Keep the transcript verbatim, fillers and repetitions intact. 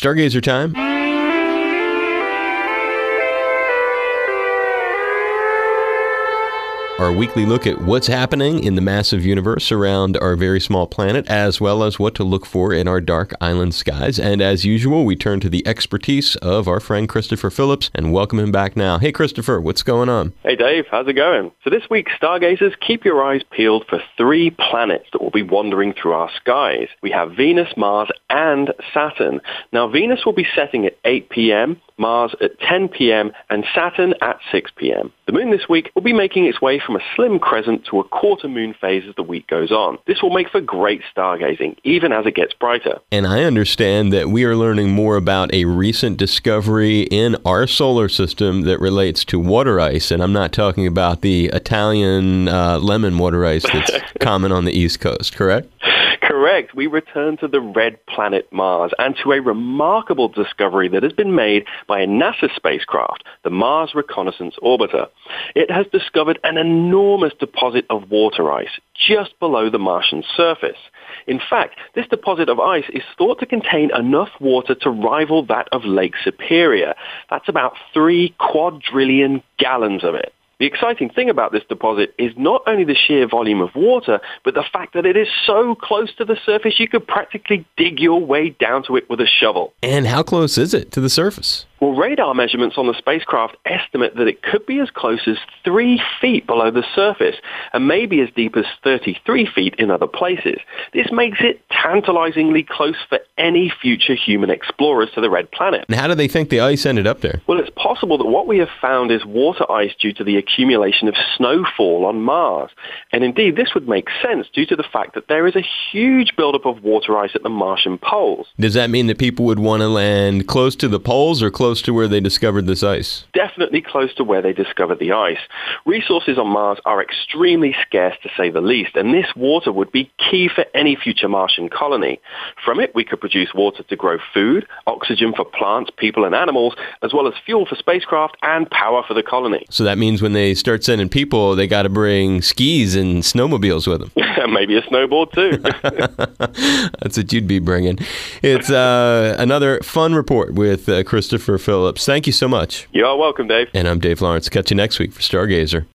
Stargazer time. Our weekly look at what's happening in the massive universe around our very small planet, as well as what to look for in our dark island skies. And as usual, we turn to the expertise of our friend Christopher Phillips and welcome him back now. Hey, Christopher, what's going on? Hey, Dave. How's it going? So this week, stargazers, keep your eyes peeled for three planets that will be wandering through our skies. We have Venus, Mars, and Saturn. Now, Venus will be setting at eight p.m., Mars at ten p.m., and Saturn at six p.m. The moon this week will be making its way from a slim crescent to a quarter moon phase as the week goes on. This will make for great stargazing, even as it gets brighter. And I understand that we are learning more about a recent discovery in our solar system that relates to water ice, and I'm not talking about the Italian uh, lemon water ice that's common on the East Coast, correct? Correct. We return to the red planet Mars and to a remarkable discovery that has been made by a NASA spacecraft, the Mars Reconnaissance Orbiter. It has discovered an enormous deposit of water ice just below the Martian surface. In fact, this deposit of ice is thought to contain enough water to rival that of Lake Superior. That's about three quadrillion gallons of it. The exciting thing about this deposit is not only the sheer volume of water, but the fact that it is so close to the surface you could practically dig your way down to it with a shovel. And how close is it to the surface? Well, radar measurements on the spacecraft estimate that it could be as close as three feet below the surface, and maybe as deep as thirty-three feet in other places. This makes it tantalizingly close for any future human explorers to the red planet. And how do they think the ice ended up there? Well, it's possible that what we have found is water ice due to the accumulation of snowfall on Mars. And indeed, this would make sense due to the fact that there is a huge buildup of water ice at the Martian poles. Does that mean that people would want to land close to the poles or close to where they discovered this ice? Definitely close to where they discovered the ice. Resources on Mars are extremely scarce, to say the least, and this water would be key for any future Martian colony. From it, we could produce water to grow food, oxygen for plants, people, and animals, as well as fuel for spacecraft and power for the colony. So that means when they start sending people, they got to bring skis and snowmobiles with them. Maybe a snowboard, too. That's what you'd be bringing. It's uh, another fun report with uh, Christopher Phillips. Thank you so much. You're welcome, Dave. And I'm Dave Lawrence. Catch you next week for Stargazer.